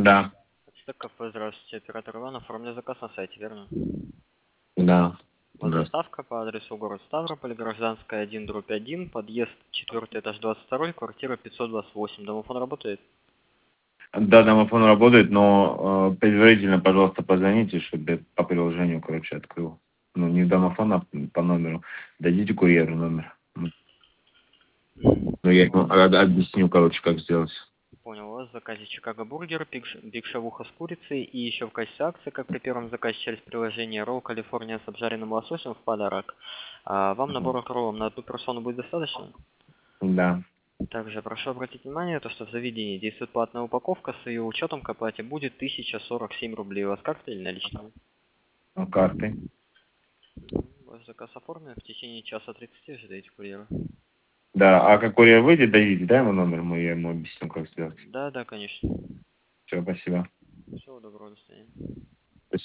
Да, Это кафе, здравствуйте, оператор Иван, оформлю заказ на сайте, верно? да. У вас Здравствуйте. доставка по адресу город Ставрополь, Гражданская 1/1, подъезд 4 этаж 22, квартира 528. Домофон работает? Да, домофон работает, но предварительно, пожалуйста, позвоните, чтобы я по приложению, короче, открыл. Ну, не домофон, а по номеру. Дадите курьеру номер. Ну, я ему объясню, короче, как сделать. Понял, у вас в заказе Чикаго бургер, биг-шавуха с курицей и еще в качестве акции, как при первом заказе через приложение, ролл Калифорния с обжаренным лососем в подарок. Вам набор роллов на одну персону будет достаточно? Да. Также прошу обратить внимание, то, что в заведении действует платная упаковка, с ее учетом к оплате будет 1047 рублей. У вас карта или наличные? Карты. Ваш заказ оформлен, в течение часа 30 ожидайте курьера. Да, а как курьер выйдет, дадите, да, ему номер, я ему объясню, как сделать. Да, конечно. Все, спасибо. Всего доброго, до свидания.